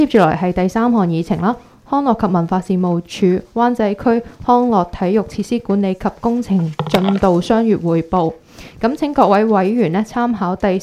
接住來係第三項議程啦。康樂及文化事務署灣仔區康樂體育設施管理及工程進度雙月彙報。咁請各位委員呢參考第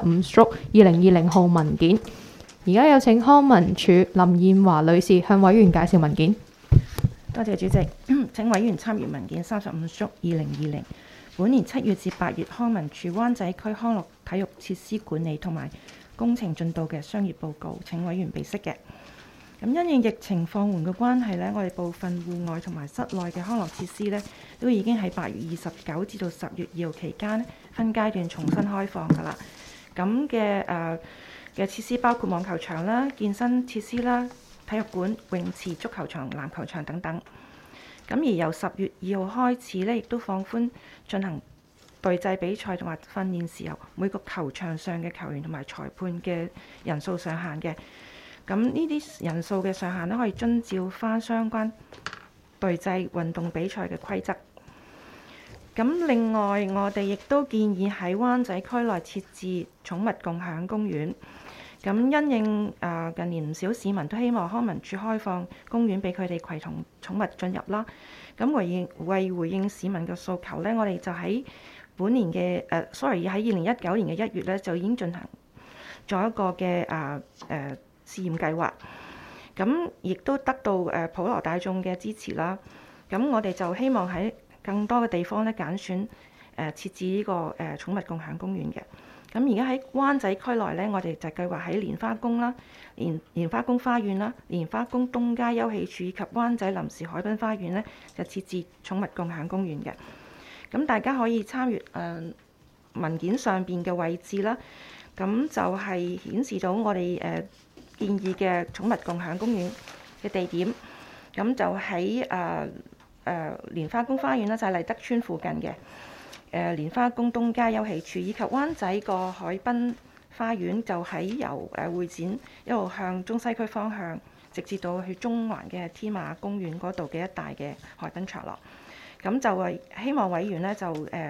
35/2020號文件。而家有請康文署林燕華女士向委員介紹文件。 多謝主席，請委員參閱文件35/2020本年7月至8月康文署灣仔區康樂體育設施管理同埋工程進度嘅雙月報告，請委員備悉嘅。咁因應疫情放緩嘅關係呢，我哋部分戶外同埋室內嘅康樂設施呢，都已經喺8月29至到10月2號期間分階段重新開放㗎啦。咁嘅設施包括網球場啦、健身設施啦、體育館、泳池、足球場、籃球場等等。咁而由10月2號開始呢，亦都放寬進行隊際比賽同埋訓練時候，每個球場上嘅球員同埋裁判嘅人數上限嘅。咁呢啲人數嘅上限呢，可以遵照翻相關隊際運動比賽嘅規則。咁另外，我哋亦都建議喺灣仔區內設置寵物共享公園。咁因應近年唔少市民都希望康文署開放公園俾佢哋攜同寵物進入啦。咁為回應市民嘅訴求呢，我哋就喺本年嘅喺2019年嘅1月呢，就已經進行咗一個嘅試驗計劃，咁亦都得到普羅大眾嘅支持啦。咁我哋就希望喺更多嘅地方咧揀選設置呢個寵物共享公園嘅。咁而家喺灣仔區內咧，我哋就計劃喺蓮花宮啦、蓮花宮花園啦、蓮花宮東街休憩處以及灣仔臨時海濱花園咧，就設置寵物共享公園嘅。咁大家可以參閱文件上邊嘅位置啦。咁就係顯示到我哋建議嘅寵物共享公園嘅地點，咁就喺蓮花宮花園啦，就係麗德邨附近嘅蓮花宮東街休憩處，以及灣仔個海濱花園，就喺由會展一路向中西區方向，直至到去中環嘅天馬公園嗰度嘅一帶嘅海濱長廊。咁就係希望委員呢，就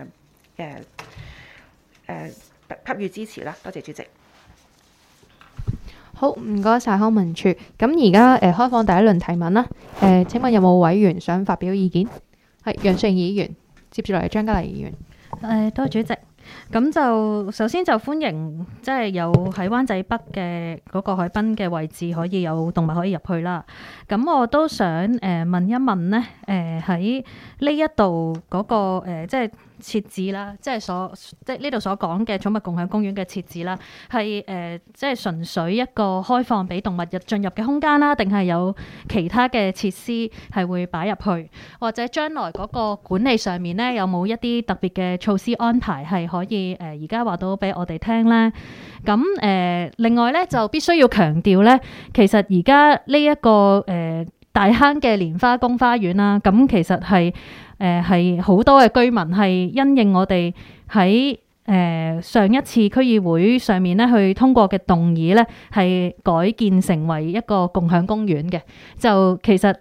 給予支持啦。多謝主席。 好，唔該晒康文署。咁而家開放第一輪提問啦。請問有冇委員想發表意見？係楊淑瑩議員，接住落嚟張嘉麗議員。 多謝主席。咁就首先就歡迎，即係有喺灣仔北嘅嗰個海濱嘅位置可以有動物可以入去啦。咁我都想問一問呢，喺呢一度嗰個即係設置啦，即係呢度所講嘅寵物共享公園嘅設置啦，係即係純粹一個開放俾動物進入嘅空間啦，定係有其他嘅設施係會擺入去，或者將來嗰個管理上面呢，有冇一啲特別嘅措施安排係可以而家話到俾我哋聽呢？咁另外呢，就必須要強調呢，其實而家呢一個大坑嘅蓮花宮花園啦，咁其實係好多嘅居民係因應我哋喺上一次區議會上面咧去通過嘅動議咧，係改建成為一個共享公園嘅，就其實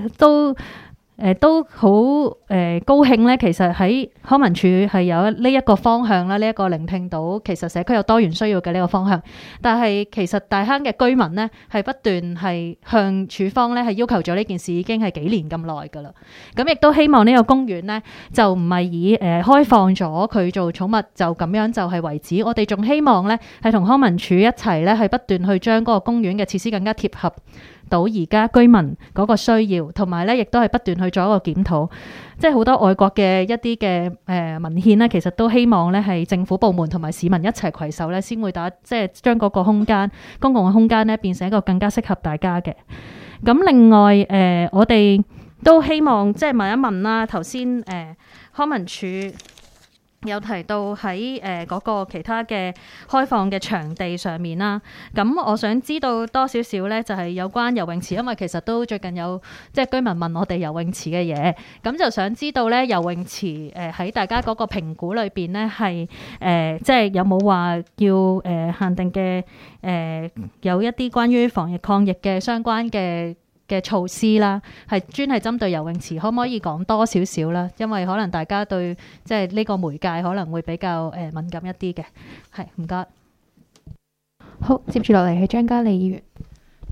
都好高興咧。其實喺康文署係有呢一個方向啦，呢一個聆聽到其實社區有多元需要嘅呢個方向。但係其實大坑嘅居民呢，係不斷係向署方咧係要求咗呢件事，已經係幾年咁耐㗎啦。咁亦都希望呢個公園呢，就唔係以開放咗佢做寵物就咁樣就係為止。我哋仲希望呢，係同康文署一齊咧係不斷去將嗰個公園嘅設施更加貼合到而家居民嗰個需要，同埋咧亦都係不斷去做一個檢討。即係好多外國嘅一啲嘅文獻咧，其實都希望咧係政府部門同埋市民一齊攜手咧，先會即係將嗰個空間公共嘅空間咧變成一個更加適合大家嘅。咁另外我哋都希望即係問一問啦，頭先康文署有提到喺嗰個其他嘅開放嘅場地上面啦，咁我想知道多少少咧，就係有關游泳池，因為其實都最近有即係居民問我哋游泳池嘅嘢，咁就想知道咧游泳池喺大家嗰個評估裏邊咧係即係有冇話要限定嘅有一啲關於防疫抗疫嘅相關嘅措施啦，係專係針對游泳池，可唔可以講多少少啦？因為可能大家對即係呢個媒介可能會比較敏感一啲嘅，係唔該。 好，接住落嚟係張嘉莉議員。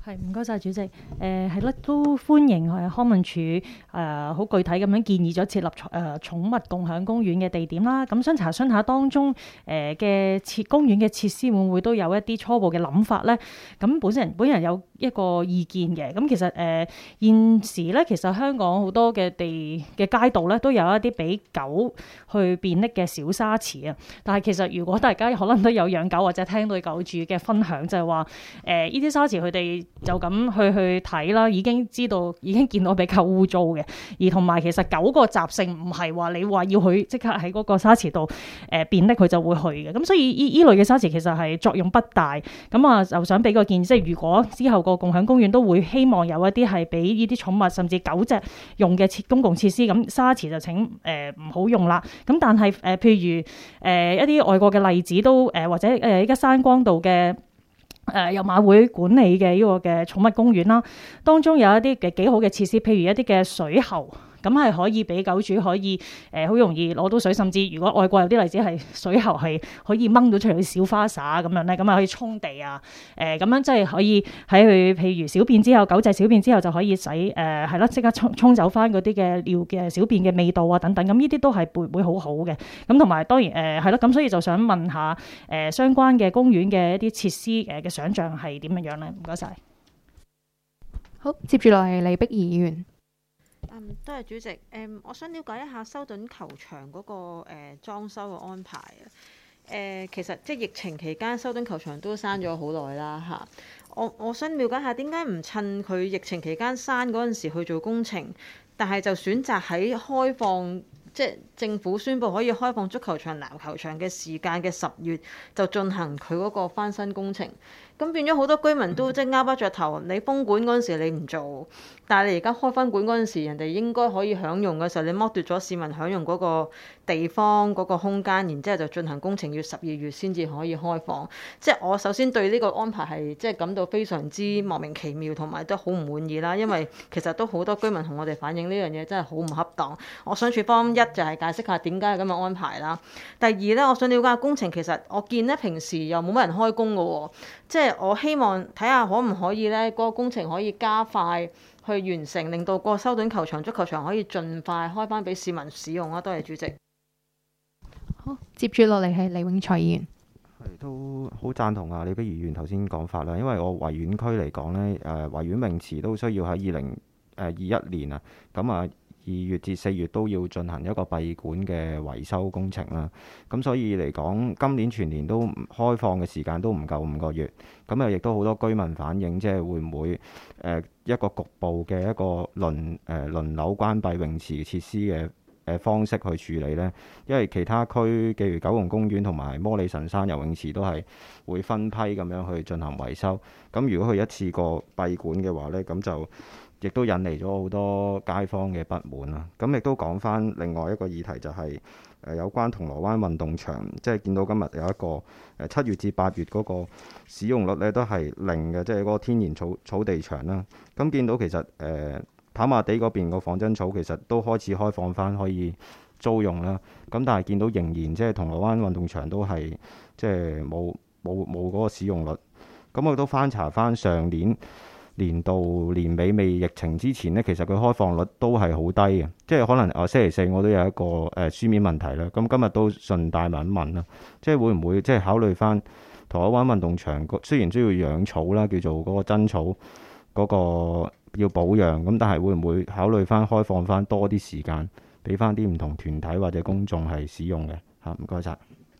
係，唔該晒主席。係啦，都歡迎康文署好具體咁樣建議咗設立寵物共享公園嘅地點啦。咁想查詢下當中嘅公園嘅設施會唔會都有一啲初步嘅諗法咧？咁本人有一個意見嘅。咁其實現時咧，其實香港好多嘅街道咧都有一啲俾狗去便溺嘅小沙池啊。但係其實如果大家可能都有養狗或者聽到狗主嘅分享，就係話呢啲沙池佢哋就咁去睇啦，已經見到比較污糟嘅，而同埋其實狗個習性唔係話你話要佢即刻喺嗰個沙池度便溺佢就會去嘅，咁所以依類嘅沙池其實係作用不大。咁啊就想俾個建議，即係如果之後個共享公園都會希望有一啲係俾呢啲寵物甚至狗隻用嘅公共設施，咁沙池就請唔好用啦。咁但係譬如一啲外國嘅例子都或者依家山光道嘅由馬會管理嘅呢個嘅寵物公園啦，當中有一啲嘅幾好嘅設施，譬如一啲嘅水喉，咁係可以俾狗主可以好容易攞到水，甚至如果外國有啲例子係水喉係可以掹到出嚟嘅小花灑咁樣咧，咁啊可以沖地啊，咁樣即係可以喺佢譬如小便之後，狗隻小便之後就可以洗係啦，即刻沖走翻嗰啲嘅尿嘅小便嘅味道啊等等，咁呢啲都係會好好嘅。咁同埋當然係啦，咁所以就想問下相關嘅公園嘅一啲設施嘅想像係點樣咧？唔該晒。 好，接住落嚟李碧儀議員。 多謝主席。我想了解一下修頓球場嗰個裝修嘅安排啊。其實即係疫情期間，修頓球場都閂咗好耐啦嚇。我想了解下點解唔趁佢疫情期間閂嗰陣時去做工程，但係就選擇喺開放，即係政府宣布可以開放足球場、籃球場嘅時間嘅10月就進行佢嗰個翻新工程。咁變咗好多居民都即係拗不着頭，你封館嗰陣時你唔做，但係你而家開翻館嗰陣時，人哋應該可以享用嘅時候，你剝奪咗市民享用嗰個地方嗰個空間，然之後就進行工程，要12月先至可以開放。即係我首先對呢個安排係即係感到非常之莫名其妙，同埋都好唔滿意啦。因為其實都好多居民同我哋反映呢樣嘢真係好唔恰當。我想處方一就係解釋下點解係咁嘅安排啦。第二咧，我想了解下工程其實我見咧平時又冇乜人開工㗎喎，即係我希望睇下可唔可以咧嗰個工程可以加快去完成，令到個修頓球場、足球場可以盡快開翻俾市民使用啊！多謝主席。 好，接住落嚟係李永財議員。 係都好贊同啊李碧儀議員頭先講法啦，因為我維園區嚟講呢，維園泳池都需要喺2021年啊，咁啊2月至4月都要進行一個閉館嘅維修工程啦。咁所以嚟講，今年全年都開放嘅時間都唔夠5個月。咁啊，亦都好多居民反映，即係會唔會一個局部嘅一個輪流關閉泳池設施嘅方式去處理呢？因為其他區，例如九龍公園同埋摩理神山游泳池都係會分批咁樣去進行維修。咁如果佢一次過閉館嘅話呢，咁就亦都引嚟咗好多街坊嘅不滿啦。咁亦都講翻另外一個議題，就係有關銅鑼灣運動場，即係見到今日有一個7月至8月嗰個使用率咧都係0嘅，即係嗰個天然草地場啦。咁見到其實跑馬地嗰邊個仿真草其實都開始開放翻可以租用啦。咁但係見到仍然即係銅鑼灣運動場都係即係冇嗰個使用率。咁我都翻查翻上年度年尾未疫情之前呢，其實佢開放率都係好低嘅，即係可能星期四我都有一個書面問題啦。咁今日都順帶問一問啦，即係會唔會即係考慮翻銅鑼灣運動場雖然需要養草啦，叫做嗰個真草嗰個要保養，咁但係會唔會考慮翻開放翻多啲時間俾翻啲唔同團體或者公眾係使用嘅嚇？唔該晒。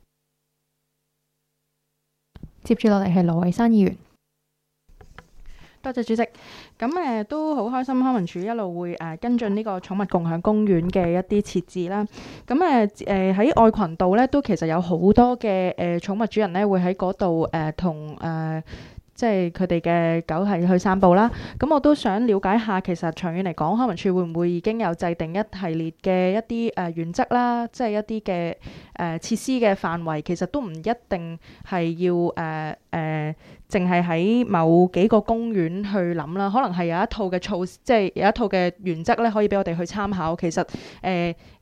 接住落嚟係羅偉山議員。 多謝主席。咁都好開心，康文署一路會跟進呢個寵物共享公園嘅一啲設置啦。咁喺愛群道咧，都其實有好多嘅寵物主人咧會喺嗰度同即係佢哋嘅狗係去散步啦。咁我都想了解下，其實長遠嚟講，康文署會唔會已經有制定一系列嘅一啲原則啦，即係一啲嘅設施嘅範圍，其實都唔一定係要淨係喺某幾個公園去諗啦，可能係有一套嘅措施，即係有一套嘅原則咧，可以俾我哋去參考。其實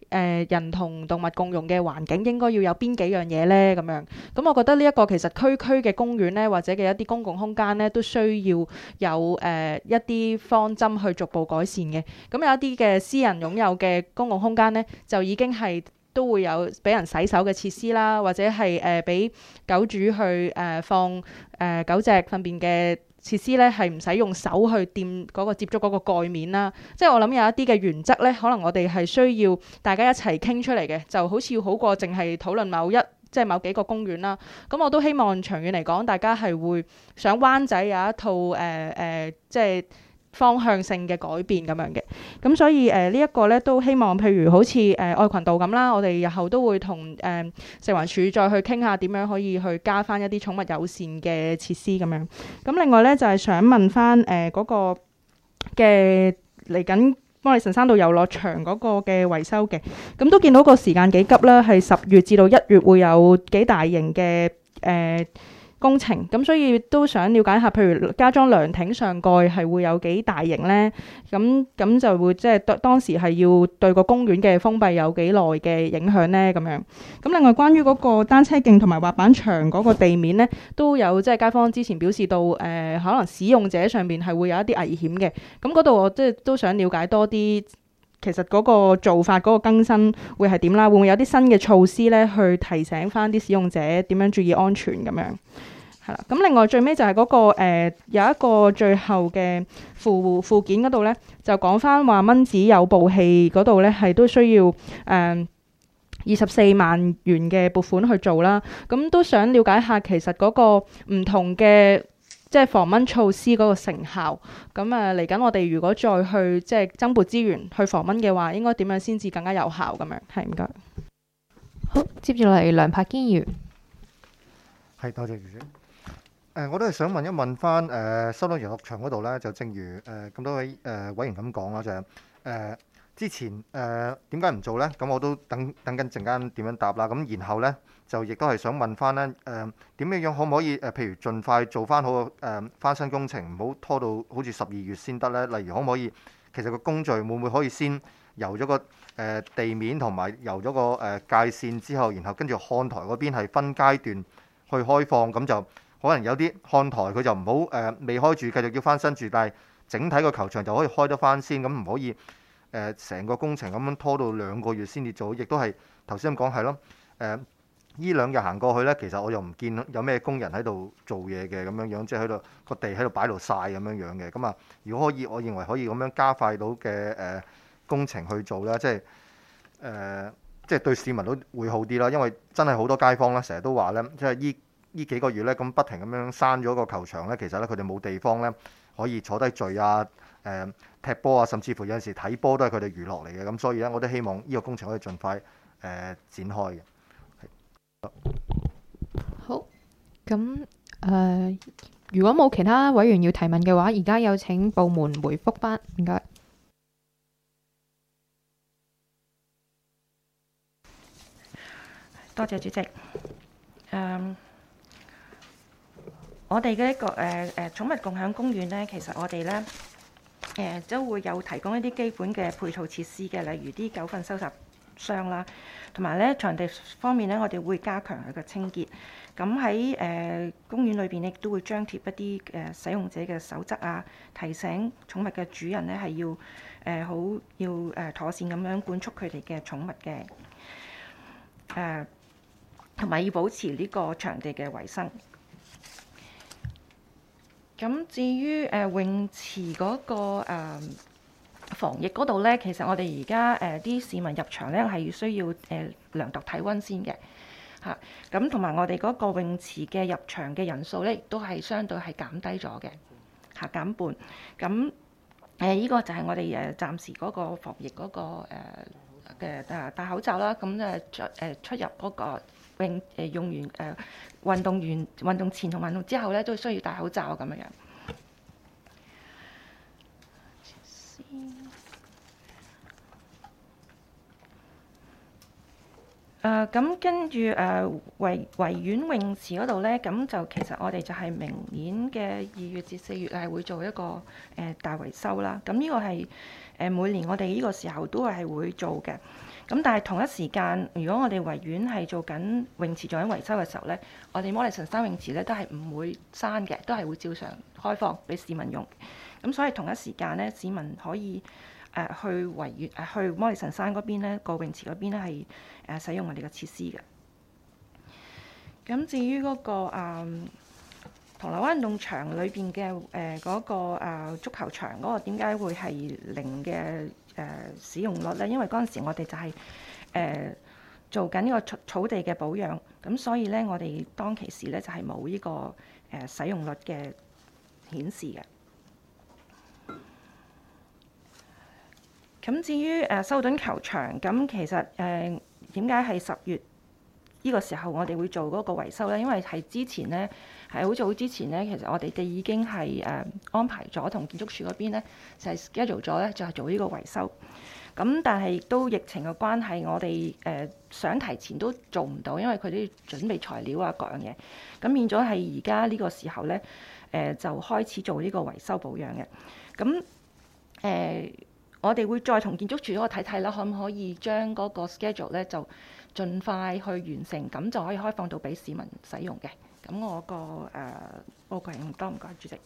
人同動物共用嘅環境應該要有邊幾樣嘢呢？咁樣，咁我覺得呢一個其實區區嘅公園呢，或者嘅一啲公共空間呢，都需要有一啲方針去逐步改善嘅。咁有一啲嘅私人擁有嘅公共空間呢，就已經係都會有俾人洗手嘅設施啦，或者係俾狗主去放狗隻糞便嘅設施咧，係唔使用手去掂嗰個接觸嗰個蓋面啦。即係我諗有一啲嘅原則咧，可能我哋係需要大家一齊傾出嚟嘅，就好似好過淨係討論即係某幾個公園啦。咁我都希望長遠嚟講，大家係會想灣仔有一套即係方向性嘅改變咁樣嘅。咁所以呢一個咧都希望，譬如好似愛群道咁啦，我哋日後都會同食環署再去傾下點樣可以去加翻一啲寵物友善嘅設施咁樣。咁另外咧就係想問翻嗰個嘅嚟緊摩利臣山道遊樂場嗰個嘅維修嘅，咁都見到個時間幾急啦，係10月至到1月會有幾大型嘅工程，咁所以都想了解下，譬如加裝涼亭上蓋係會有幾大型呢？咁就會即係當時係要對個公園嘅封閉有幾耐嘅影響呢？咁樣。咁另外關於嗰個單車徑同埋滑板場嗰個地面呢，都有即係街坊之前表示到可能使用者上面係會有一啲危險嘅。咁嗰度我即係都想了解多啲。其實嗰個做法嗰個更新會係點啦？會唔會有啲新嘅措施咧，去提醒翻啲使用者點樣注意安全咁樣？係啦。咁另外最尾就係嗰個有一個最後嘅附件嗰度咧，就講翻話蚊子誘捕器嗰度咧係都需要24萬元嘅撥款去做啦。咁都想了解下其實嗰個唔同嘅即係防蚊措施嗰個成效，咁嚟緊我哋如果再去即係增撥資源去防蚊嘅話，應該點樣先至更加有效咁樣？係唔該。 好，接住嚟梁柏堅議員。 係，多謝主席。我都係想問一問翻修頓遊樂場嗰度咧，就正如咁多位委員咁講啦，就係之前點解唔做咧？咁我都等緊陣間點樣答啦。咁然後咧就亦都係想問翻咧點樣可唔可以譬如盡快做翻好個翻新工程，唔好拖到好似12月先得咧。例如可唔可以其實個工序會唔會可以先油咗個地面同埋油咗個界線之後，然後跟住看台嗰邊係分階段去開放，咁就可能有啲看台佢就唔好未開住，繼續要翻新住，但係整體個球場就可以開得翻先，咁唔可以成個工程咁樣拖到2個月先至做，亦都係頭先咁講係咯。呢2日行過去呢，其實我又唔見有咩工人喺度做嘢嘅咁樣樣，即係喺度個地喺度擺到晒咁樣樣嘅。咁啊，如果可以，我認為可以咁樣加快到嘅工程去做啦，即係對市民都會好啲啦。因為真係好多街坊咧，成日都話呢，即係呢幾個月呢，咁不停咁樣閂咗個球場呢，其實呢，佢哋冇地方呢可以坐低聚啊、踢波啊，甚至乎有陣時睇波都係佢哋娛樂嚟嘅。咁所以呢，我都希望呢個工程可以盡快展開嘅。 好，咁如果冇其他委員要提問嘅話，而家有請部門回覆返，唔該。 多謝主席。我哋嘅一個寵物共享公園呢，其實我哋呢都會有提供一啲基本嘅配套設施嘅，例如啲狗糞收集箱啦，同埋咧場地方面咧，我哋會加強佢嘅清潔。咁喺公園裏邊亦都會張貼一啲使用者嘅守則啊，提醒寵物嘅主人咧係要妥善咁樣管束佢哋嘅寵物嘅，同埋要保持呢個場地嘅衞生。咁至於泳池嗰個防疫嗰度咧，其實我哋而家啲市民入場咧係需要量度體温先嘅嚇。咁同埋我哋嗰個泳池嘅入場嘅人數咧，亦都係相對係減低咗嘅嚇，減半。咁呢個就係我哋暫時嗰個防疫嗰個嘅戴口罩啦。咁出入嗰個用完運動前同運動之後咧，都需要戴口罩咁樣。 咁跟住維園泳池嗰度呢，咁就其實我哋就係明年嘅2月至4月係會做一個大維修啦。咁呢個係每年我哋呢個時候都係會做嘅。咁但係同一時間，如果我哋維園係做緊泳池做緊維修嘅時候呢，我哋摩利臣山泳池呢都係唔會閂嘅，都係會照常開放俾市民用。咁所以同一時間呢，市民可以去維園去摩利臣山嗰邊呢個泳池嗰邊呢係使用我哋嘅設施嘅。咁至於嗰個銅鑼灣運動場裏邊嘅嗰個足球場嗰個點解會係零嘅使用率呢？因為嗰陣時我哋就係做緊呢個草地嘅保養，咁所以呢，我哋當其時呢就係冇呢個使用率嘅顯示嘅。咁至於修頓球場，咁其實點解係10月呢個時候我哋會做嗰個維修呢？因為係之前呢，係好早之前呢，其實我哋已經係安排咗同建築署嗰邊呢，就係 schedule 咗呢，就係做呢個維修。咁但係都疫情嘅關係，我哋想提前都做唔到，因為佢都要準備材料啊各樣嘢。咁變咗係而家呢個時候呢，就開始做呢個維修保養嘅。咁我哋會再同建築署嗰個睇睇啦，可唔可以將嗰個 schedule 咧就盡快去完成，咁就可以開放到俾市民使用嘅。咁我個報告係咁多，唔該，主席。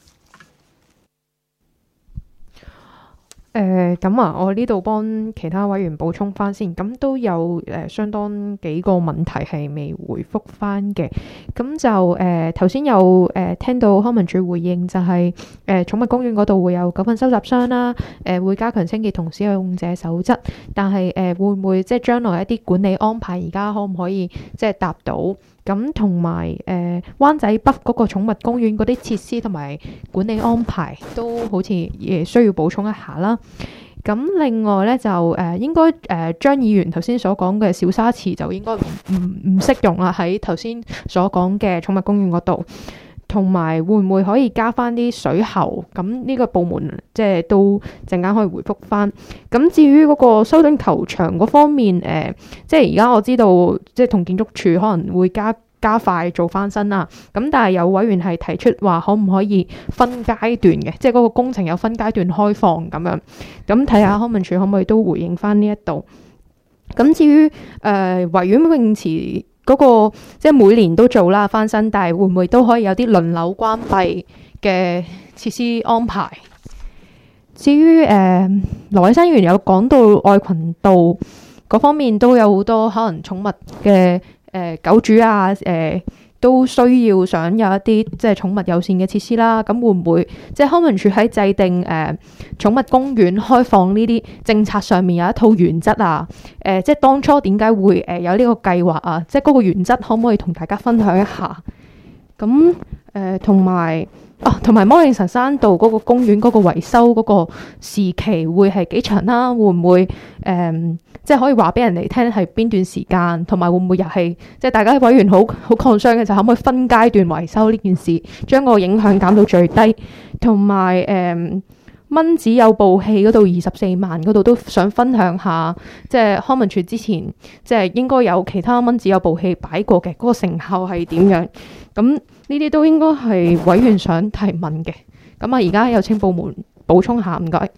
咁我呢度幫其他委員補充翻先，咁都有相當幾個問題係未回覆翻嘅，咁就頭先有聽到康文署回應就係寵物公園嗰度會有狗糞收集箱啦，會加強清潔同使用者守則，但係會唔會即係將來一啲管理安排而家可唔可以即係答到？咁同埋灣仔北嗰個寵物公園嗰啲設施同埋管理安排都好似需要補充一下啦。咁另外咧就應該張議員頭先所講嘅小沙池就應該唔適用啦，喺頭先所講嘅寵物公園嗰度。同埋會唔會可以加翻啲水喉？咁呢個部門即係都陣間可以回覆翻。咁至於嗰個修頓球場嗰方面，即係而家我知道，即係同建築署可能會加快做翻新啦。咁但係有委員係提出話，可唔可以分階段嘅？即係嗰個工程有分階段開放咁樣。咁睇下康文署可唔可以都回應翻呢一度。咁至於維園泳池。嗰個即係每年都做啦翻新，但係會唔會都可以有啲輪流關閉嘅設施安排？至於羅偉山議員有講到愛群道嗰方面都有好多可能寵物嘅狗主啊都需要想有一啲即係寵物友善嘅設施啦。咁會唔會即係康文署喺制定寵物公園開放呢啲政策上面有一套原則啊？即係當初點解會有呢個計劃啊？即係嗰個原則可唔可以同大家分享一下？咁同埋摩利臣山道嗰個公園嗰個維修嗰個時期會係幾長啦？會唔會即係可以話俾人哋聽係邊段時間？同埋會唔會又係即係大家委員好concern嘅就可唔可以分階段維修呢件事，將個影響減到最低？同埋蚊子有部戲嗰度24萬嗰度都想分享下，即係康文署之前即係應該有其他蚊子有部戲擺過嘅，嗰個成效係點樣？咁呢啲都應該係委員想提問嘅。咁而家有請部門補充下，唔該。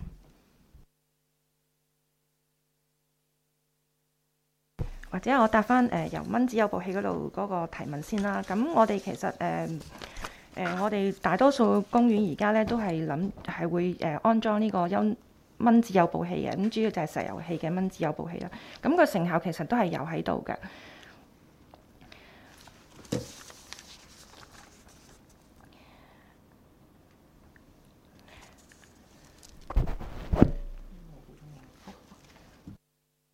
或者我答翻由蚊子有部戲嗰度嗰個提問先啦。咁我哋其實我哋大多數公園而家咧都係會安裝呢個蚊子有部戲嘅，咁主要就係石油氣嘅蚊子有部戲啦。咁個成效其實都係有喺度嘅。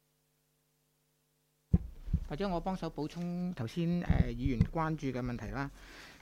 或者我幫手補充頭先議員關注嘅問題啦。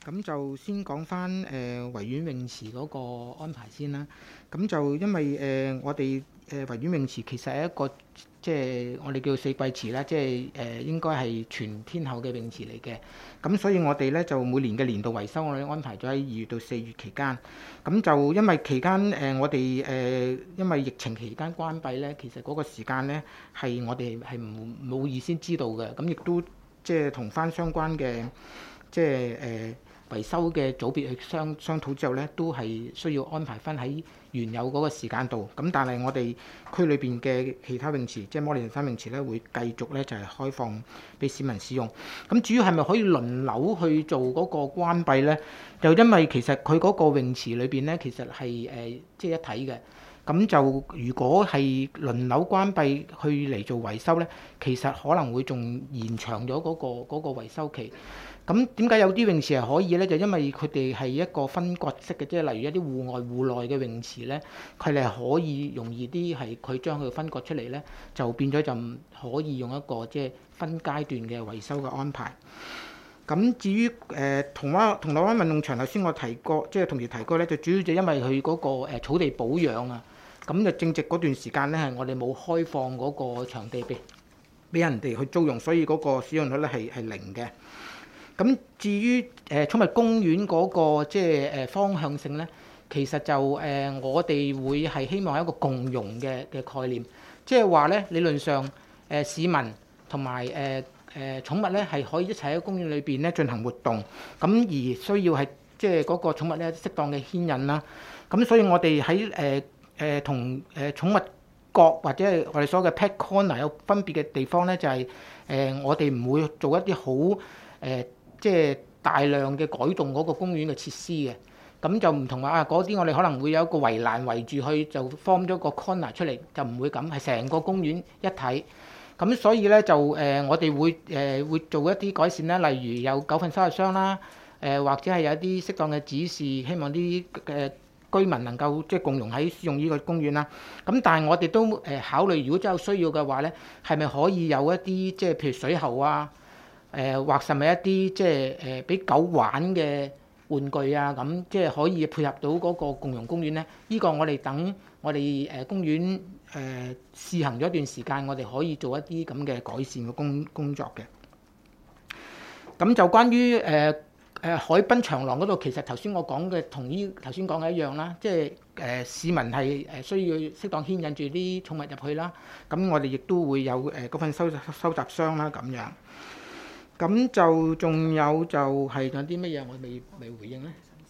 咁就先講翻維園泳池嗰個安排先啦。咁就因為我哋維園泳池其實係一個即係我哋叫四季池啦，即係應該係全天候嘅泳池嚟嘅。咁所以我哋咧就每年嘅年度維修，我哋安排咗喺2月到4月期間。咁就因為期間我哋因為疫情期間關閉咧，其實嗰個時間咧係我哋係冇預先知道嘅。咁亦都即係同翻相關嘅即係維修嘅組別去商討之後咧，都係需要安排翻喺原有嗰個時間度。咁但係我哋區裏邊嘅其他泳池，即係摩利臣山泳池咧，會繼續咧就係開放俾市民使用。咁至於係咪可以輪流去做嗰個關閉咧？就因為其實佢嗰個泳池裏邊咧，其實係即係一體嘅。咁就如果係輪流關閉去嚟做維修咧，其實可能會仲延長咗嗰個維修期。咁點解有啲泳池係可以咧？就因為佢哋係一個分割式嘅，即係例如一啲戶外戶內嘅泳池咧，佢哋係可以容易啲係佢將佢分割出嚟咧，就變咗就唔可以用一個即係分階段嘅維修嘅安排。咁至於銅鑼灣運動場頭先我提過，即係同時提過咧，就主要就因為佢嗰個草地保養啊，咁就正值嗰段時間咧係我哋冇開放嗰個場地俾人哋去租用，所以嗰個使用率咧係零嘅。咁至於寵物公園嗰個即係方向性咧，其實就我哋會係希望係一個共融嘅概念，即係話咧理論上市民同埋寵物咧係可以一齊喺公園裏邊咧進行活動，咁而需要係即係嗰個寵物咧適當嘅牽引啦。咁所以我哋喺同寵物角或者係我哋所謂嘅 pet corner 有分別嘅地方咧，就係我哋唔會做一啲好即係大量嘅改動嗰個公園嘅設施嘅。咁就唔同話嗰啲我哋可能會有一個圍欄圍住去，就 form 咗個 corner 出嚟，就唔會咁，係成個公園一體。咁所以咧就我哋會做一啲改善啦，例如有狗糞收入箱啦，或者係有一啲適當嘅指示，希望啲居民能夠即係共融喺使用呢個公園啦。咁但係我哋都考慮，如果真有需要嘅話咧，係咪可以有一啲即係譬如水喉啊，或甚至一啲即係俾狗玩嘅玩具啊，咁即係可以配合到嗰個共融公園咧。呢個我哋等我哋公園試行咗一段時間，我哋可以做一啲咁嘅改善嘅工作嘅。咁就關於海濱長廊嗰度，其實頭先我講嘅同頭先講嘅一樣啦，即係市民係需要適當牽引住啲寵物入去啦。咁我哋亦都會有嗰份收集箱啦咁樣。咁就仲有就係有啲乜嘢我未回應咧？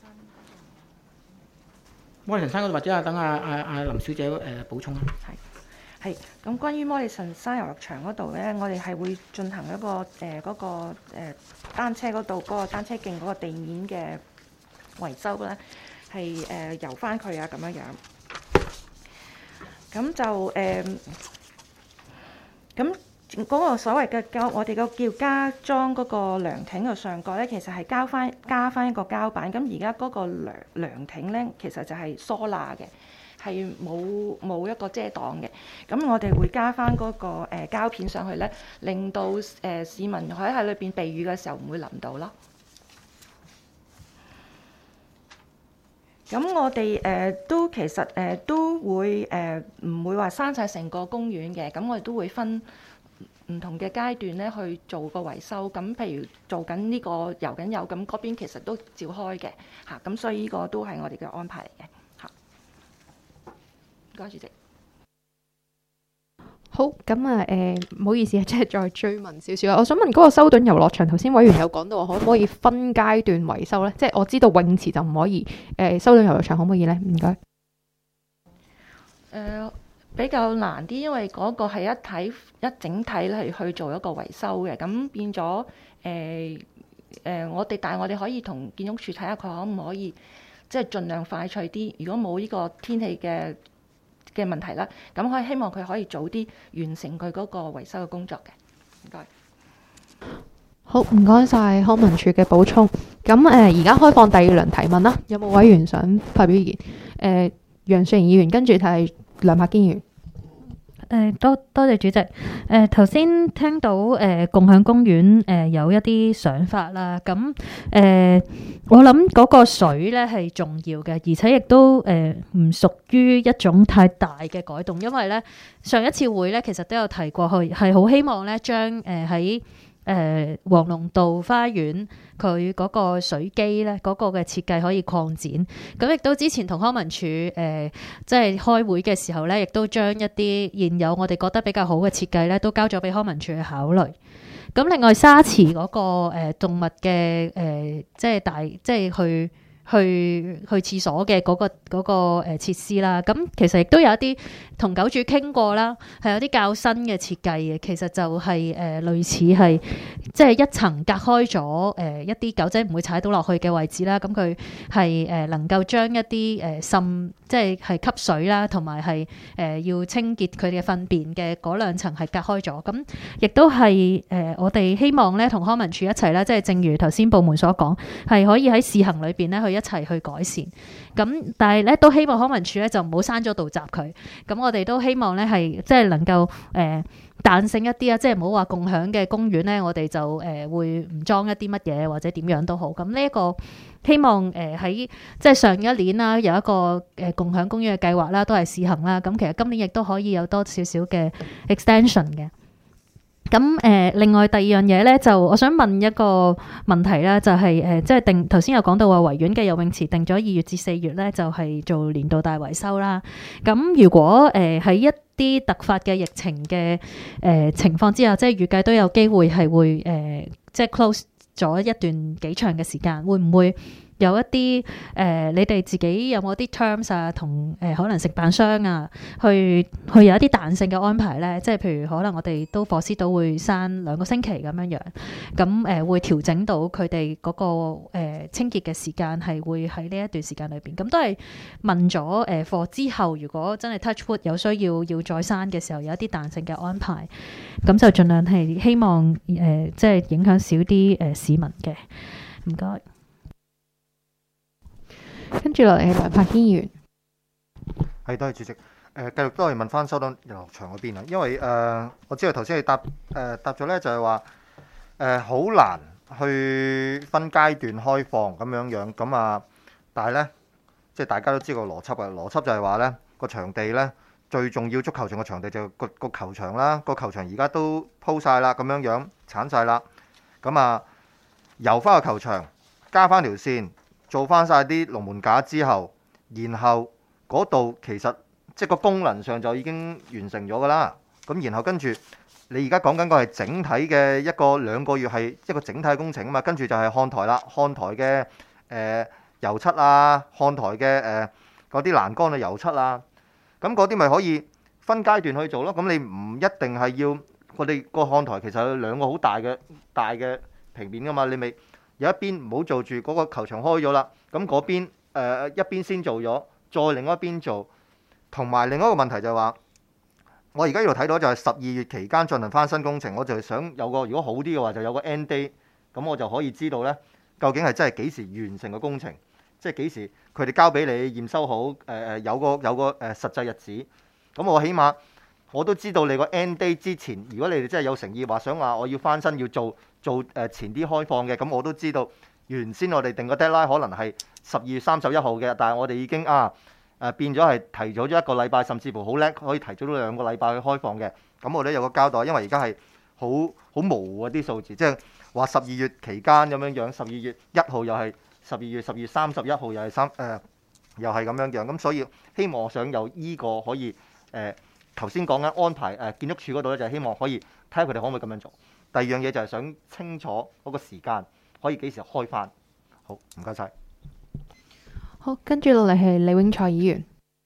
摩利臣山嗰度或者等阿林小姐補充啦。 係咁，關於摩利臣山遊樂場嗰度咧，我哋係會進行一個嗰個單車嗰度嗰個單車徑嗰個地面嘅維修咧，係油翻佢啊咁樣樣。咁就咁。嗰個所謂嘅我哋個叫加裝嗰個涼亭嘅上蓋咧，其實係加翻一個膠板。咁而家嗰個涼亭咧，其實就係疏罅嘅，係冇一個遮擋嘅。咁我哋會加翻嗰個膠片上去咧，令到市民喺裏邊避雨嘅時候唔會淋到咯。咁我哋都其實都會唔會話閂晒成個公園嘅，咁我哋都會分唔同嘅階段咧去做個維修。咁譬如做緊呢個遊緊有，咁嗰邊其實都照開嘅嚇。咁所以呢個都係我哋嘅安排嚟嘅嚇。唔該，主席。 好，咁啊唔好意思啊，即係再追問少少啊。我想問嗰個修頓遊樂場，頭先委員有講到可唔可以分階段維修咧？即係我知道泳池就唔可以，修頓遊樂場可唔可以咧？唔該。 比較難啲，因為嗰個係一整體嚟去做一個維修嘅，咁變咗但係我哋可以同建築署睇下佢可唔可以即係盡量快脆啲。如果冇呢個天氣嘅問題啦，咁希望佢可以早啲完成佢嗰個維修嘅工作嘅。唔該。 好，唔該晒康文署嘅補充。咁而家開放第二輪提問啦，有冇委員想發表意見？楊雪盈議員，跟住係梁柏堅議員。 多謝主席。頭先聽到共享公園有一啲想法啦，咁我諗嗰個水咧係重要嘅，而且亦都唔屬於一種太大嘅改動，因為咧上一次會咧其實都有提過，係好希望咧將喺黃龍道花園佢嗰個水機咧嗰個嘅設計可以擴展，咁亦都之前同康文署即係開會嘅時候咧，亦都將一啲現有我哋覺得比較好嘅設計咧，都交咗俾康文署去考慮。咁另外沙池嗰個動物嘅即係去廁所嘅嗰個設施啦，咁其實亦都有一啲同狗主傾過啦，係有啲較新嘅設計嘅，其實就係類似係即係一層隔開咗一啲狗仔唔會踩到落去嘅位置啦，咁佢係能夠將一啲滲即係吸水啦，同埋係要清潔佢哋嘅糞便嘅嗰兩層係隔開咗，咁亦都係我哋希望咧同康文署一齊啦，即係正如頭先部門所講，係可以喺試行裏邊咧去一齊去改善。咁但係咧都希望康文署咧就唔好閂咗道閘佢。咁我哋都希望咧係即係能夠彈性一啲啊，即係唔好話共享嘅公園咧，我哋就會唔裝一啲乜嘢或者點樣都好。咁呢一個希望喺即係上一年啦，有一個共享公園嘅計劃啦，都係試行啦。咁其實今年亦都可以有多少少嘅 extension 嘅。咁另外第二樣嘢咧，就我想問一個問題啦，就係即係頭先有講到話維園嘅游泳池定咗2月至4月咧，就係做年度大維修啦。咁如果喺一啲突發嘅疫情嘅情況之下，即係預計都有機會係會即係 close 咗一段幾長嘅時間，會唔會有一啲你哋自己有冇啲 terms 啊，同可能承辦商啊，去有一啲彈性嘅安排咧？即係譬如可能我哋都火獅島會閂2個星期咁樣樣，咁會調整到佢哋嗰個清潔嘅時間係會喺呢一段時間裏邊。咁都係問咗貨之後，如果真係 touch wood 有需要再閂嘅時候，有一啲彈性嘅安排，咁就盡量係希望即係影響少啲市民嘅。唔該。 跟住落嚟係梁柏堅議員。 係，多謝主席。繼續都係問翻修頓遊樂場嗰邊啦，因為我知道頭先你答咗咧，就係話好難去分階段開放咁樣，咁啊，但係咧即係大家都知個邏輯嘅邏輯就係話咧個場地咧最重要，足球場嘅場地就個球場啦，個球場而家都鋪晒啦，咁樣鏟晒啦，咁啊遊翻個球場加翻條線。做翻晒啲龍門架之後，然後嗰度其實即係個功能上就已經完成咗㗎啦。咁然後跟住你而家講緊個係整體嘅2個月係一個整體嘅工程啊嘛。跟住就係看台啦，看台嘅油漆啊，看台嘅嗰啲欄杆嘅油漆啊，咁嗰啲咪可以分階段去做咯。咁你唔一定係要我哋個看台其實有2個好大嘅平面㗎嘛，你咪。有一邊唔好做住嗰個球場開咗啦，咁嗰邊一邊先做咗，再另外一邊做。同埋另一個問題就係話，我而家要睇到就係12月期間進行翻新工程，我就係想有個如果好啲嘅話，就有個 end date，咁我就可以知道呢，究竟係真係幾時完成個工程，即係幾時佢哋交俾你驗收好，有個實際日子。咁我起碼我都知道你個 end date 之前，如果你哋真係有誠意話想話我要翻新要做前啲開放嘅，咁我都知道原先我哋定個 deadline 可能係12月31號嘅，但係我哋已經變咗係提早咗1個禮拜，甚至乎好叻可以提早到2個禮拜去開放嘅。咁我哋有個交代，因為而家係好模糊啲數字，即係話12月期間咁樣，12月1號又係12月31號又係又係咁樣，咁所以希望想有依個可以頭先講緊安排建築署嗰度咧，就係希望可以睇下佢哋可唔可以咁樣做。第二樣嘢就係想清楚嗰個時間可以幾時開翻。好，唔該晒。 好，跟住落嚟係李永財議員。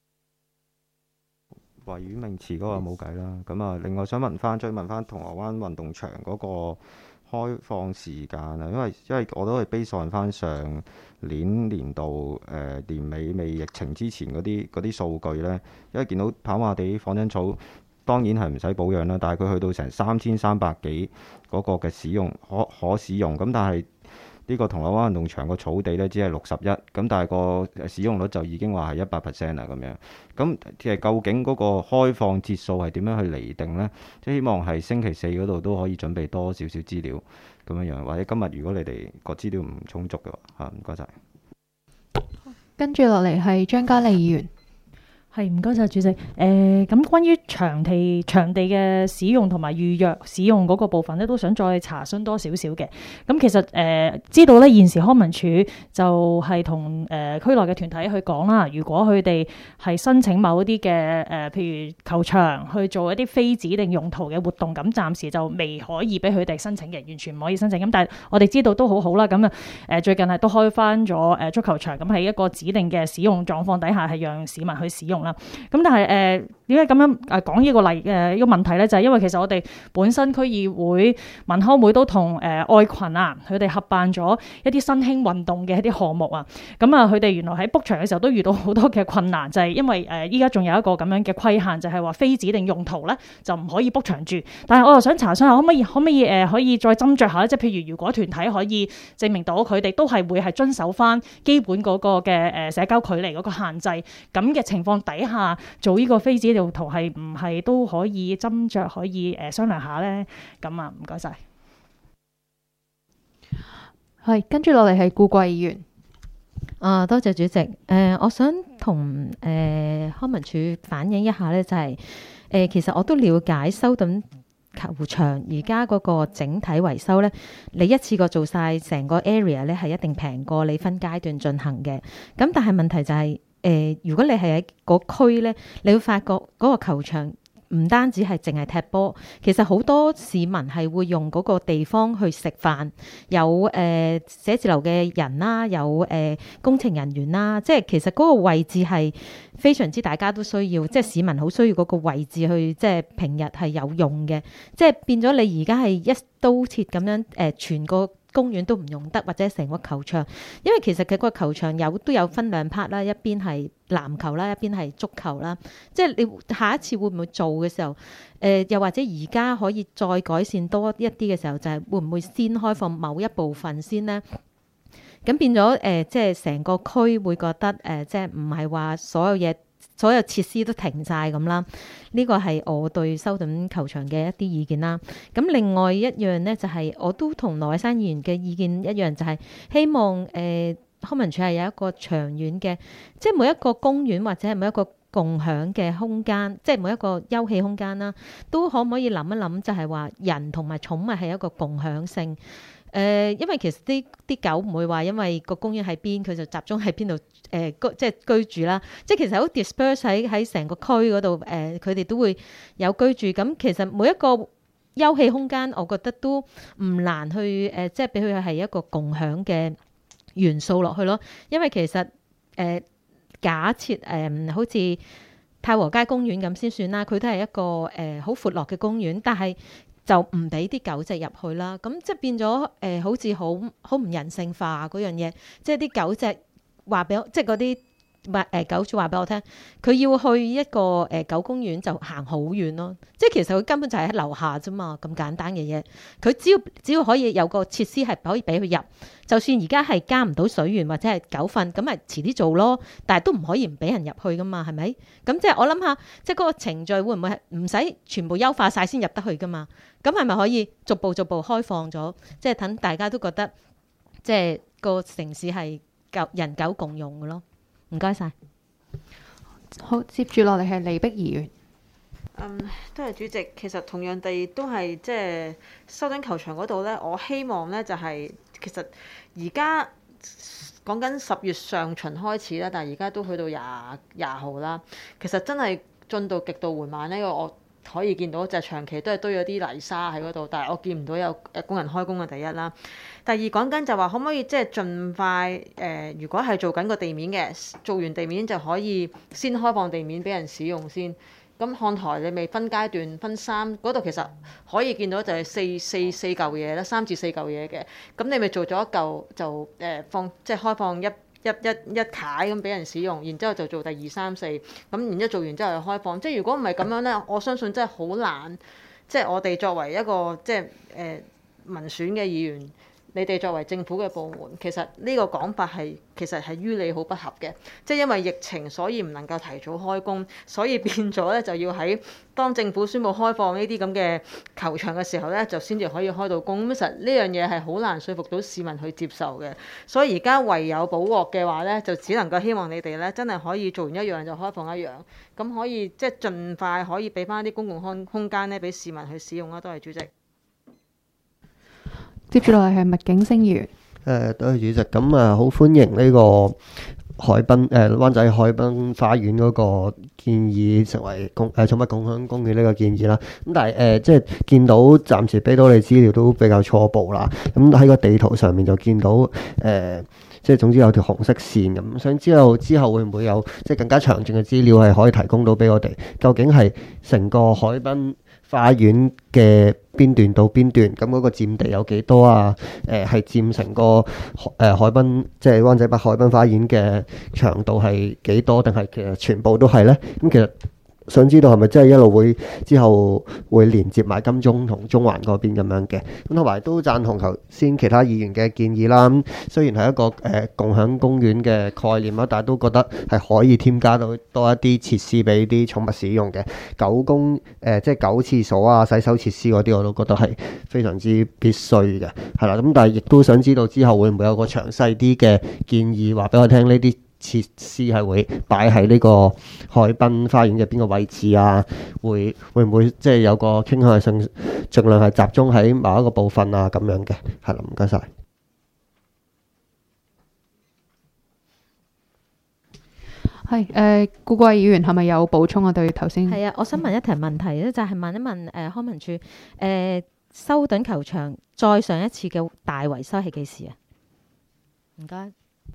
維園泳池嗰個冇計啦。咁啊，另外想追問翻銅鑼灣運動場嗰個開放時間啊，因為我都係 base on翻上年度年尾未疫情之前嗰啲數據咧，因為見到跑馬地仿真草。當然係唔使保養啦，但係佢去到成3300幾嗰個嘅使用可使用，咁但係呢個銅鑼灣運動場個草地呢，只係61，咁但係個使用率就已經話係100%啦咁樣。咁其實究竟嗰個開放節數係點樣去釐定呢？即係希望係星期四嗰度都可以準備多少少資料咁樣樣，或者今日如果你哋個資料唔充足嘅話，嚇唔該晒。 跟住落嚟係張嘉莉議員。 係唔該晒主席。咁關於場地嘅使用同埋預約使用嗰個部分咧，都想再查詢多少少嘅。咁其實知道咧，現時康文署就係同區內嘅團體去講啦，如果佢哋係申請某一啲嘅譬如球場去做一啲非指定用途嘅活動，咁暫時就未可以俾佢哋申請嘅，完全唔可以申請。咁但係我哋知道都好好啦。咁最近係都開翻咗足球場，咁喺一個指定嘅使用狀況底下，係讓市民去使用啦。咁但係點解咁樣講呢個例呢個問題咧？就係因為其實我哋本身區議會民康會都同愛群啊，佢哋合辦咗一啲新興運動嘅一啲項目啊。咁啊，佢哋原來喺 book 場嘅時候都遇到好多嘅困難，就係因為依家仲有一個咁樣嘅規限，就係話非指定用途咧就唔可以 book 場住。但係我又想查詢下，可唔可以可以再斟酌下咧？即係譬如如果團體可以證明到佢哋都係會係遵守翻基本嗰個嘅社交距離嗰個限制，咁嘅情況底下做呢個非指定用途係唔係都可以斟酌，可以商量下咧？咁啊，唔該晒。 係跟住落嚟係顧桂議員。 多謝主席。我想同康文署反映一下咧，就係其實我都了解修頓球場而家嗰個整體維修咧，你一次過做晒成個 area 咧，係一定平過你分階段進行嘅。咁但係問題就係如果你係喺嗰區咧，你會發覺嗰個球場唔單止係淨係踢波，其實好多市民係會用嗰個地方去食飯，有寫字樓嘅人啦，有工程人員啦，即係其實嗰個位置係非常之大家都需要，即係市民好需要嗰個位置去，即係平日係有用嘅，即係變咗你而家係一刀切咁樣全個公園都唔用得，或者成個球場，因為其實佢個球場都有分兩 part 啦，一邊係籃球啦，一邊係足球啦。即係你下一次會唔會做嘅時候，又或者而家可以再改善多一啲嘅時候，就係會唔會先開放某一部分先呢？咁變咗即係成個區會覺得即係唔係話所有設施都停晒咁啦。呢個係我對修頓球場嘅一啲意見啦。咁另外一樣呢，就係我都同羅偉山議員嘅意見一樣，就係希望康文署係有一個長遠嘅，即係每一個公園或者係每一個共享嘅空間，即係每一個休憩空間啦，都可唔可以諗一諗，就係話人同埋寵物係一個共享性。因為其實啲狗唔會話因為個公園喺邊，佢就集中喺邊度即係居住啦。即係其實好 disperse 喺成個區嗰度，佢哋都會有居住。咁其實每一個休憩空間，我覺得都唔難去即係俾佢係一個共享嘅元素落去咯。因為其實假設好似太和街公園咁先算啦，佢都係一個好闊落嘅公園，但係就唔俾啲狗隻入去啦，咁即係變咗好似好唔人性化嗰樣嘢，即係啲狗隻話俾我，即係嗰啲狗主話俾我聽，佢要去一個狗公園就行好遠咯，即係其實佢根本就係喺樓下啫嘛，咁簡單嘅嘢，佢只要可以有個設施係可以俾佢入，就算而家係加唔到水源或者係狗糞，咁咪遲啲做咯，但係都唔可以唔俾人入去噶嘛，係咪？咁即係我諗下，即係嗰個程序會唔會係唔使全部優化晒先入得去噶嘛？咁係咪可以逐步開放咗，即係等大家都覺得即係個城市係人狗共用嘅咯？唔該晒。 好，接住落嚟係李碧議員。 都係主席。其實同樣地都係即係修頓球場嗰度咧，我希望咧就係、其實而家講緊10月上旬開始啦，但係而家都去到廿號啦。其實真係進度極度緩慢呢個我可以見到就係長期都係堆咗啲泥沙喺嗰度，但係我見唔到有工人開工嘅第一啦。第二講緊就話可唔可以即係盡快如果係做緊個地面嘅，做完地面就可以先開放地面俾人使用先。咁看台你未分階段分3嗰度，其實可以見到就係四嚿嘢啦，3至4嚿嘢嘅。咁你咪做咗一嚿就放即係開放一攤咁俾人使用，然之後就做第2、3、4，咁然之後做完之後又開放。即係如果唔係咁樣咧，我相信真係好難。即係我哋作為一個即係民選嘅議員， 你哋作為政府嘅部門，其實呢個講法其實係於理好不合嘅，即係因為疫情，所以唔能夠提早開工，所以變咗咧就要喺當政府宣布開放呢啲咁嘅球場嘅時候咧，就先至可以開到工。咁其實呢樣嘢係好難說服到市民去接受嘅，所以而家唯有補鑊嘅話咧，就只能夠希望你哋咧真係可以做完一樣就開放一樣，咁可以即係盡快可以俾翻啲公共空間咧俾市民去使用啦。多謝主席。 接住落嚟係麥景星議員。 多謝主席。咁好歡迎呢個海濱灣仔海濱花園嗰個建議成為寵物共享公園呢個建議啦。咁但係即係見到暫時俾到你資料都比較初步啦。咁喺個地圖上面就見到即係總之有條紅色線咁，想知道之後會唔會有即係更加詳盡嘅資料係可以提供到俾我哋？究竟係成個海濱花園嘅邊段到邊段，咁嗰個佔地有幾多啊？係佔成個海濱，即係灣仔北海濱花園嘅長度係幾多？定係其實全部都係呢？咁其實想知道係咪真係一路會之後會連接埋金鐘同中環嗰邊咁樣嘅？咁同埋都贊同頭先其他議員嘅建議啦。咁雖然係一個共享公園嘅概念啦，但係都覺得係可以添加到多一啲設施俾啲寵物使用嘅。即係狗廁所啊、洗手設施嗰啲，我都覺得係非常之必須嘅。係啦，咁但係亦都想知道之後會唔會有個詳細啲嘅建議話俾我聽，呢啲設施係會擺喺呢個海濱花園嘅邊個位置啊？會唔會即係有個傾向性，盡量係集中喺某一個部分啊咁樣嘅？係啦，唔該晒。 係顧桂議員係咪有補充啊？對頭先係啊，我想問一題問題咧，就係問一問康文署修頓球場再上一次嘅大維修係幾時啊？唔該。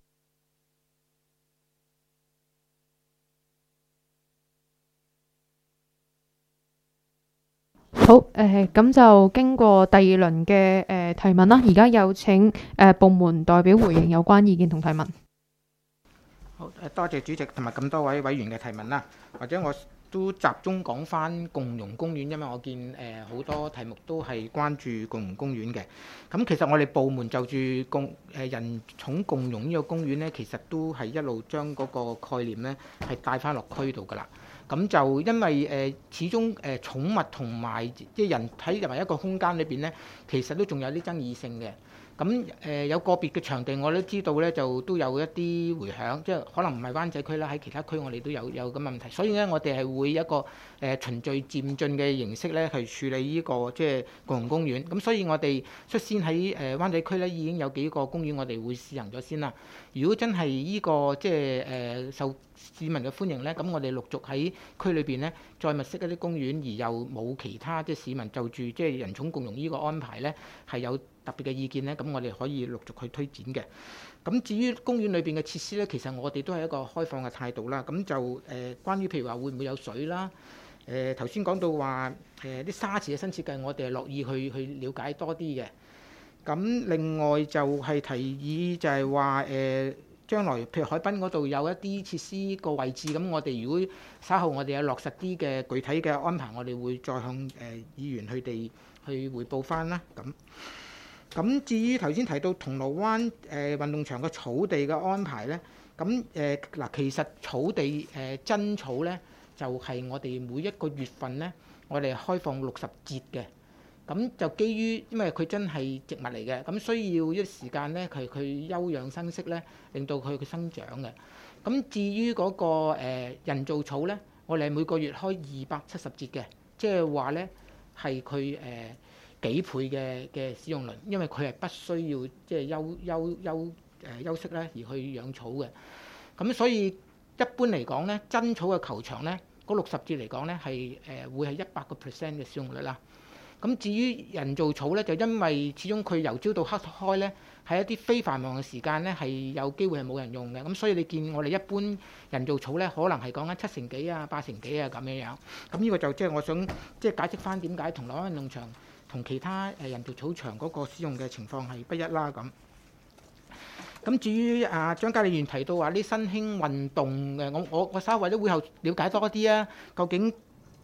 好咁就經過第二輪嘅提問啦，而家有請部門代表回應有關意見同提問。 好，多謝主席同埋咁多位委員嘅提問啦。或者我都集中講翻共融公園，因為我見好多題目都係關注共融公園嘅。咁其實我哋部門就住人寵共融呢個公園呢，其實都係一路將嗰個概念呢係帶翻落區度㗎啦。咁就因為始終寵物同埋即係人喺入埋一個空間裏邊呢，其實都仲有啲爭議性嘅。咁有個別嘅場地我都知道呢，就都有一啲迴響，即係可能唔係灣仔區啦，喺其他區我哋都有咁嘅問題。所以呢，我哋係會一個循序漸進嘅形式呢，去處理呢個即係共融公園。咁所以我哋率先喺灣仔區呢，已經有幾個公園我哋會試行咗先啦。如果真係呢個即係受市民嘅歡迎呢，咁我哋陸續喺區裏邊呢，再物色一啲公園，而又冇其他即係市民就住即係人寵共融呢個安排呢，係有特別嘅意見呢，咁我哋可以陸續去推展嘅。咁至於公園裏邊嘅設施呢，其實我哋都係一個開放嘅態度啦。咁就關於譬如話會唔會有水啦？頭先講到話啲沙池嘅新設計，我哋係樂意去了解多啲嘅。咁另外就係提議就係話將來譬如海濱嗰度有一啲設施個位置，咁我哋如果稍後我哋有落實啲嘅具體嘅安排，我哋會再向議員佢哋去彙報翻啦。咁至於頭先提到銅鑼灣運動場個草地嘅安排呢，咁嗱其實草地真草呢，就係我哋每一個月份呢，我哋開放60節嘅。咁就基於因為佢真係植物嚟嘅，咁需要一時間呢，佢休養生息呢，令到佢生長嘅。咁至於嗰個人造草呢，我哋係每個月開270節嘅，即係話呢係佢幾倍嘅使用量，因為佢係不需要即係休息咧而去養草嘅。咁所以一般嚟講呢，真草嘅球場呢，嗰60節嚟講呢，係會係100% 嘅使用率啦。咁至於人造草咧，就因為始終佢由朝到黑開咧，喺一啲非繁忙嘅時間咧，係有機會係冇人用嘅。咁所以你見我哋一般人造草咧，可能係講緊7成幾啊、8成幾啊咁樣樣。咁呢個就即係我想即係解釋翻點解銅鑼灣運動場同其他人造草場嗰個使用嘅情況係不一啦咁。咁至於張嘉莉議員提到話啲新興運動嘅，我稍為都會後了解多啲啊，究竟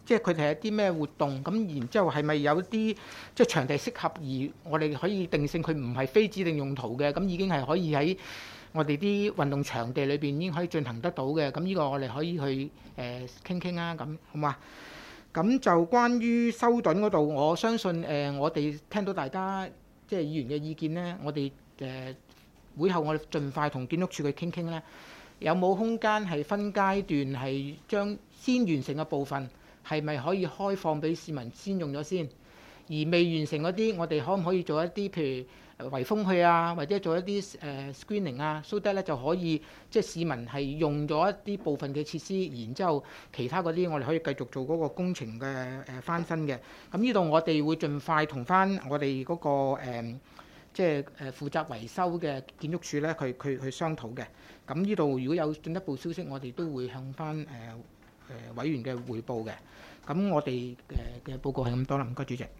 即係佢哋係啲咩活動，咁然之後係咪有啲即係場地適合，而我哋可以定性佢唔係非指定用途嘅，咁已經係可以喺我哋啲運動場地裏邊已經可以進行得到嘅。咁呢個我哋可以去傾傾啊，咁好嘛？咁就關於修頓嗰度，我相信我哋聽到大家即係議員嘅意見呢，我哋會後我哋盡快同建築署去傾傾呢，有冇空間係分階段係將先完成嘅部分係咪可以開放俾市民先用咗先，而未完成嗰啲，我哋可唔可以做一啲譬如圍封佢啊，或者做一啲screening 啊，so that 咧就可以即係市民係用咗一啲部分嘅設施，然之後其他嗰啲我哋可以繼續做嗰個工程嘅翻新嘅。咁呢度我哋會盡快同翻我哋嗰個即係負責維修嘅建築署咧，佢去商討嘅。咁呢度如果有進一步消息，我哋都會向翻委員嘅彙報嘅。咁我哋嘅報告係咁多啦，唔該主席。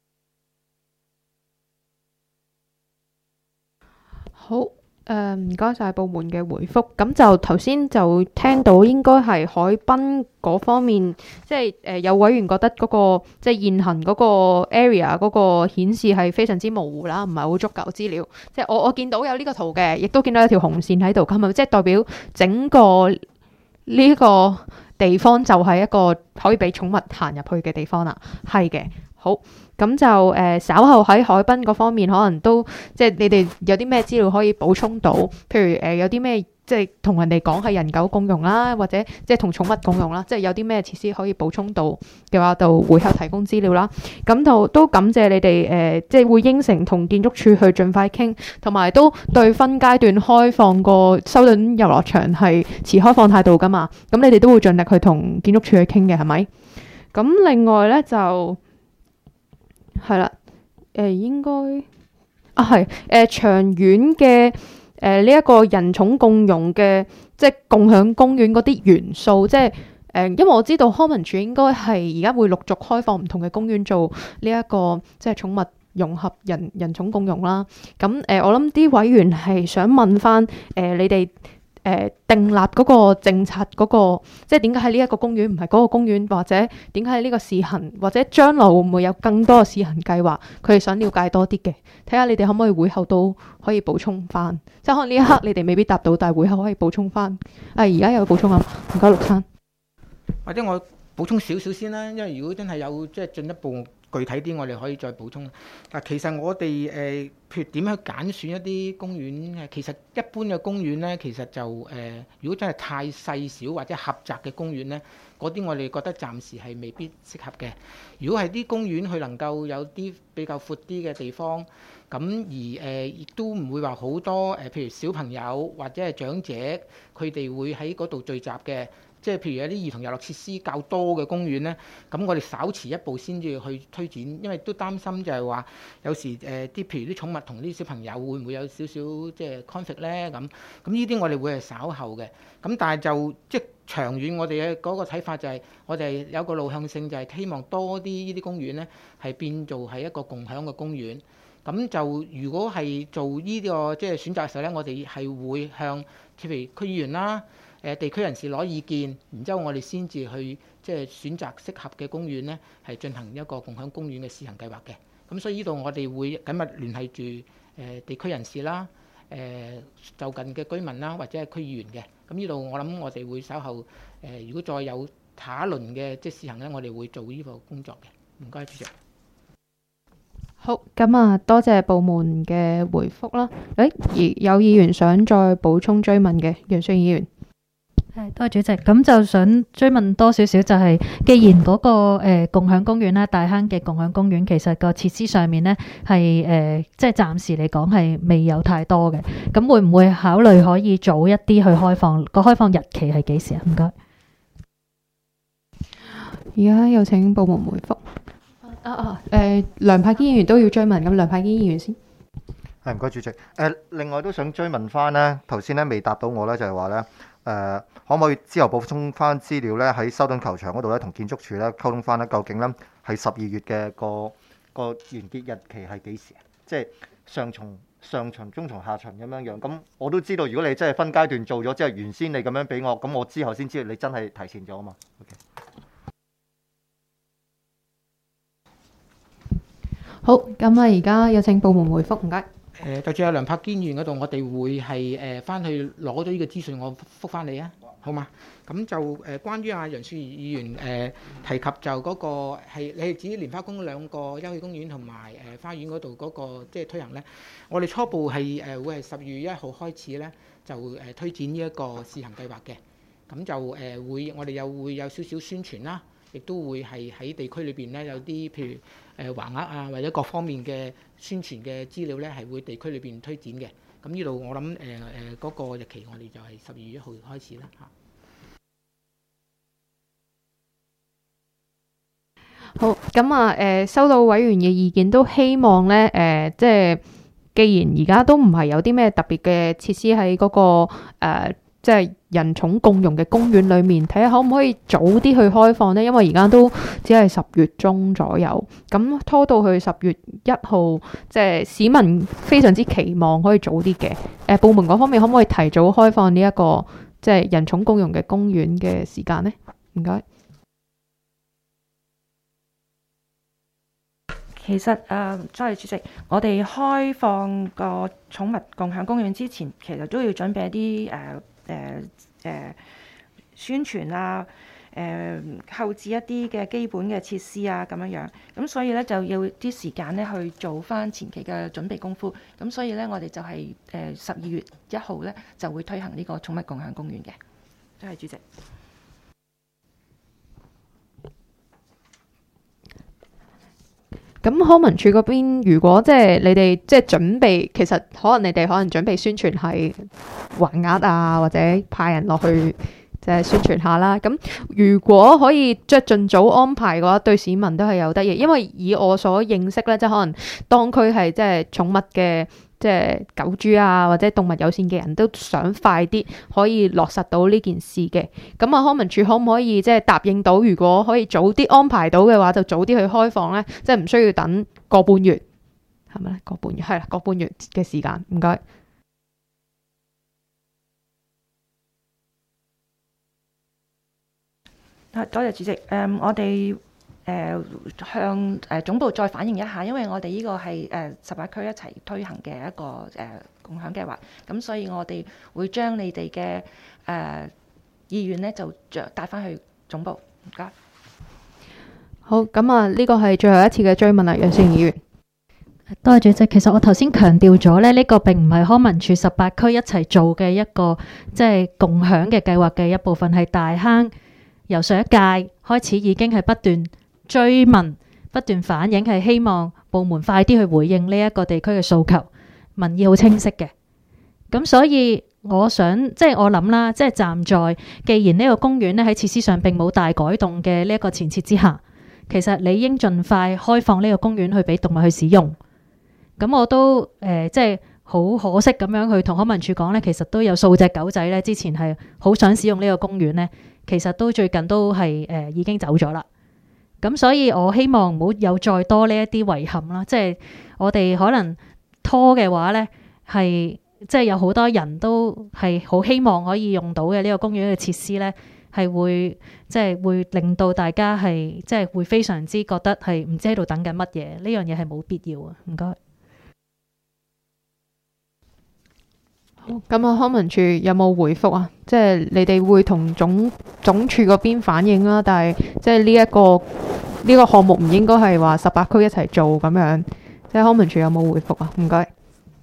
好，唔該晒部門嘅回覆。咁就頭先就聽到應該係海濱嗰方面，即係有委員覺得嗰個即係現行嗰個 area 嗰個顯示係非常之模糊啦，唔係好足夠資料。即係我見到有呢個圖嘅，亦都見到有條紅線喺度，係咪即係代表整個呢個地方就係一個可以俾寵物行入去嘅地方啦？係嘅，好。咁就稍後喺海濱嗰方面，可能都即係你哋有啲咩資料可以補充到？譬如有啲咩即係同人哋講係人狗共用啦，或者即係同寵物共用啦，即係有啲咩設施可以補充到嘅話，就會後提供資料啦。咁就都感謝你哋即係會應承同建築署去盡快傾，同埋都對分階段開放個修頓遊樂場係持開放態度噶嘛。咁你哋都會盡力去同建築署去傾嘅，係咪？咁另外咧就係啦，應該係長遠嘅呢一個人寵共用嘅，即係共享公園嗰啲元素，即係因為我知道康文署應該係而家會陸續開放唔同嘅公園做呢一個即係寵物融合人寵共用啦。咁我諗啲委員係想問翻你哋。訂立嗰個政策嗰個，即係點解喺呢一個公園唔係嗰個公園，或者點解喺呢個試行，或者將來會唔會有更多嘅試行計劃？佢哋想了解多啲嘅，睇下你哋可唔可以會後都可以補充翻。即係可能呢一刻你哋未必答到，但係會後可以補充翻。而家有補充啊，唔該陸生。 或者我補充少少先啦，因為如果真係有即係進一步具體啲，我哋可以再補充。嗱，其實我哋譬如點樣揀選一啲公園，其實一般嘅公園咧，其實就如果真係太細小或者狹窄嘅公園咧，嗰啲我哋覺得暫時係未必適合嘅。如果係啲公園佢能夠有啲比較闊啲嘅地方，咁而亦都唔會話好多譬如小朋友或者係長者，佢哋會喺嗰度聚集嘅。即係譬如有啲兒童遊樂設施較多嘅公園呢，咁我哋稍遲一步先至去推展，因為都擔心就係話有時譬如啲寵物同啲小朋友會唔會有少少即係 conflict 咧咁，咁呢啲我哋會係稍後嘅。咁但係就即係長遠我哋嘅嗰個睇法就係我哋有個路向性，就係希望多啲呢啲公園呢係變做係一個共享嘅公園。咁就如果係做呢個即係選擇嘅時候呢，我哋係會向譬如區議員啦。地區人士攞意見，然之後我哋先至去即係選擇適合嘅公園呢，係進行一個共享公園嘅試行計劃嘅。咁所以呢度我哋會緊密聯繫住地區人士啦、就近嘅居民啦，或者係區議員嘅。咁呢度我諗我哋會稍後如果再有下一輪嘅即係試行呢，我哋會做呢個工作嘅。唔該，主席。 好，咁啊，多謝部門嘅回覆啦。有議員想再補充追問嘅，楊淑儀議員。 多謝主席，咁就想追問多少少，就係既然嗰個共享公園啦，大坑嘅共享公園，其實個設施上面呢係即係暫時嚟講係未有太多嘅，咁會唔會考慮可以早一啲去開放？個開放日期係幾時啊？唔該。 而家有請部門回覆。梁柏堅議員都要追問，咁梁柏堅議員先。 係，唔該主席。另外都想追問翻呢，頭先咧未答到我咧，就係話咧。可唔可以之後補充翻資料咧？喺修頓球場嗰度咧，同建築署咧溝通翻咧，究竟咧係12月嘅個完結日期係幾時？即係上旬、中旬、下旬咁樣樣。咁我都知道，如果你真係分階段做咗之後，原先你咁樣俾我，咁我之後先知道你真係提前咗啊嘛。Okay. 好，咁啊，而家有請部門回覆，唔該。 就住阿梁柏堅議員嗰度，我哋會係翻去攞咗呢個資訊，我覆翻你啊，好嘛？咁就關於阿楊雪兒議員提及就嗰個係你係指蓮花宮兩個休憩公園同埋花園嗰度嗰個即係推行咧，我哋初步係會係10月1號開始咧就推展呢一個試行計劃嘅，咁就我哋又會有少少宣傳啦。亦都會係喺地區裏邊咧有啲譬如橫額啊或者各方面嘅宣傳嘅資料咧係會地區裏邊推展嘅。咁呢度我諗嗰個日期我哋就係12月1號開始啦嚇。 好，咁啊收到委員嘅意見，都希望咧即係既然而家都唔係有啲咩特別嘅設施喺嗰個即係人寵共融嘅公園裏面，睇下可唔可以早啲去開放呢？因為而家都只係10月中左右，咁拖到去10月1號，即係市民非常之期望可以早啲嘅。部門嗰方面可唔可以提早開放呢一個即係人寵共融嘅公園嘅時間呢？唔該。 其實sorry主席，我哋開放個寵物共享公園之前，其實都要準備一啲宣傳啊，後置一啲嘅基本嘅設施啊咁樣樣，咁所以咧就要啲時間咧去做翻前期嘅準備功夫，咁所以咧我哋就係12月1號咧就會推行呢個寵物共享公園嘅，多謝主席。 咁康文署嗰邊，如果即係你哋即係準備，其實可能你哋可能準備宣傳係橫額啊，或者派人落去即係宣傳下啦。咁如果可以即係盡早安排嘅話，對市民都係有得益。因為以我所認識咧，即係可能當區係即係寵物嘅。即係狗豬啊，或者動物友善嘅人都想快啲可以落實到呢件事嘅。咁啊，康文署可唔可以即係答應到，如果可以早啲安排到嘅話，就早啲去開放呢？即係唔需要等個半月，係咪咧？個半月係啦，個半月嘅時間。唔該。 多謝主席。我哋向總部再反映一下，因為我哋呢個係18區一齊推行嘅一個共享計劃，咁所以我哋會將你哋嘅意願呢就帶翻去總部。唔該。 好，咁啊，呢個係最後一次嘅追問啦，楊雪兒議員。 多謝主席。其實我頭先強調咗咧，呢個並唔係康文署18區一齊做嘅一個即係共享嘅計劃嘅一部分，係大坑由上一屆開始已經係不斷追問，不斷反映，係希望部門快啲去回應呢一個地區嘅訴求，民意好清晰嘅。咁所以我想即係我諗啦，即係站在既然呢個公園咧喺設施上並冇大改動嘅呢一個前設之下，其實你應盡快開放呢個公園去俾動物去使用。咁我都即係好可惜咁樣去同康文署講咧，其實都有數隻狗仔咧，之前係好想使用呢個公園咧，其實都最近都係已經走咗啦。咁所以我希望唔好有再多呢一啲遺憾啦，即係我哋可能拖嘅話呢，係即係有好多人都係好希望可以用到嘅呢個公園嘅設施呢，係會即係會令到大家係即係會非常之覺得係唔知喺度等緊乜嘢，呢樣嘢係冇必要啊！唔該。 好，咁啊，康文署有冇回覆啊？即係你哋會同總署嗰邊反映啦，但係即係呢個項目唔應該係話18區一齊做咁樣，即係康文署有冇回覆啊？唔該。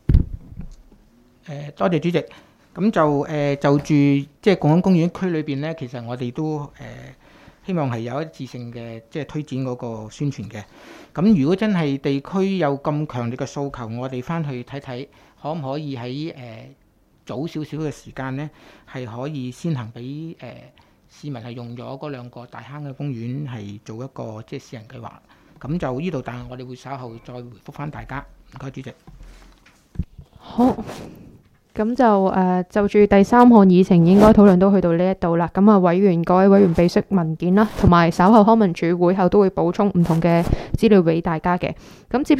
多謝主席。咁就住即係共享公園區裏邊咧，其實我哋都希望係有一致性嘅即係推展嗰個宣傳嘅。咁如果真係地區有咁強烈嘅訴求，我哋翻去睇睇，可唔可以喺早少少嘅時間呢，係可以先行俾市民係用咗嗰兩個大坑嘅公園係做一個即係試行計劃。咁就呢度，但係我哋會稍後再回覆翻大家。唔該，主席。 好，咁就住第3項議程應該討論都去到呢一度啦。咁啊，各位委員備悉文件啦，同埋稍後康文署會後都會補充唔同嘅資料俾大家嘅。咁接